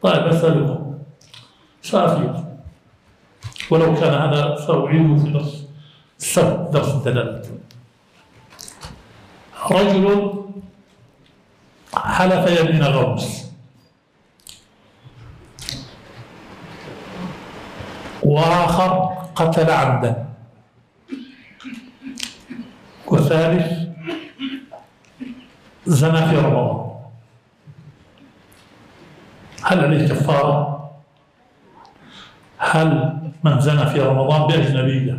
طيب أسألكم سأفيد، ولو كان هذا سأعيده في درس السبت، درس الدلالة. رجل حلف يمين غمس، وآخر قتل عمدا، وثالث زنى في رمضان، هل عليه كفارة؟ هل من زنى في رمضان بأجنبية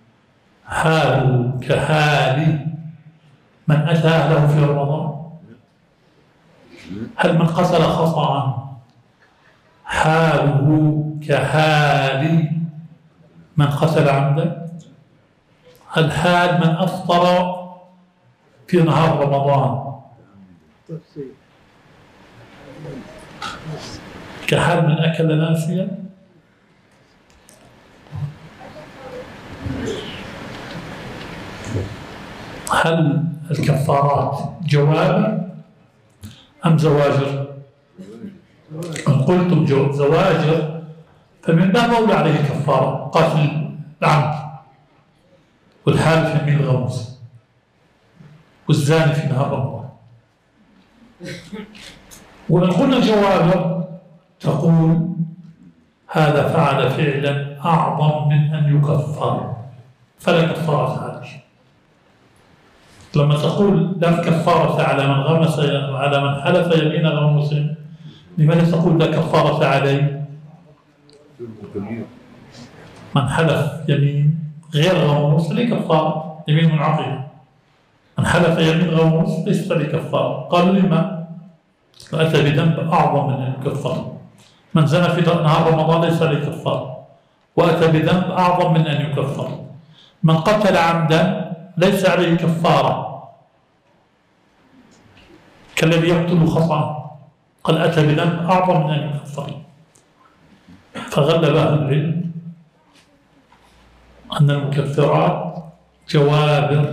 هل كحال من أتى أهله في رمضان؟ هل من قتل خطأ حاله كحال من قتل عمدا؟ هل حال من أفطر في نهار رمضان كحال من أكل ناسيا؟ هل الكفارات جواب أم زواجر؟ إن قلتم زواجر فمن باب أولى عليه كفارة، قتل العمد والحالف يمين الغموس والزاني في نهار رمضان. وإن قلنا جوابا تقول هذا فعل فعلا أعظم من أن يكفر فلا كفارة عليه. لما تقول لا كفارة على من غمس على من حلف يمين غموس، لماذا تقول لا كفارة عليه؟ من حلف يمين غير غموس ليه كفارة، يمين منعقدة. من حلف يمين غموس ليس له كفارة. قالوا لما؟ فأتى بذنب أعظم من أن يكفر. من زنى في نهار رمضان ليس له كفارة، وأتى بذنب أعظم من أن يكفر. من قتل عمدا ليس عليه كفارة كالذي يقتل خطأ، قال أتى بذنب أعظم من أن يكفر. فغلب أهل العلم أن المكفرات جوابر،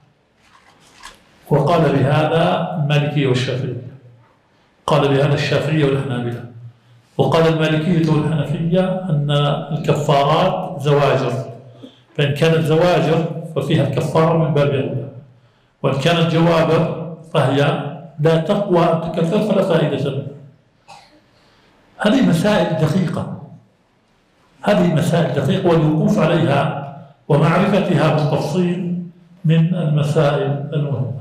وقال بهذا المالكية والشافعية، قال بهذا الشافعية والحنابلة، وقال المالكية والحنفية أن الكفارات زواجر، فإن كانت زواجر ففيها الكفارة من باب أولى، وإن كانت جوابر فهي لا تقوى أن تكفر فلا فائدة منها. هذه مسائل دقيقة، هذه مسائل دقيقة، والوقوف عليها ومعرفتها بالتفصيل من المسائل المهمة.